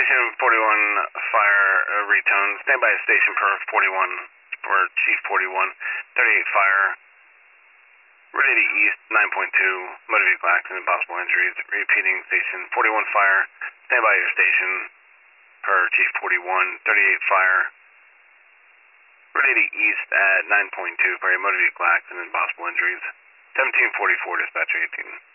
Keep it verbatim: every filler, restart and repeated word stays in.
Station forty-one, fire uh, retone. Stand by station per forty-one, for Chief forty-one. thirty-eight fire. Route eighty East, nine point two. Motor vehicle accident, possible injuries. Repeating station forty-one fire. Stand by your station per Chief forty-one. thirty-eight fire. Route eighty East at nine point two for a motor vehicle accident, possible injuries. seventeen forty-four, dispatcher eighteen.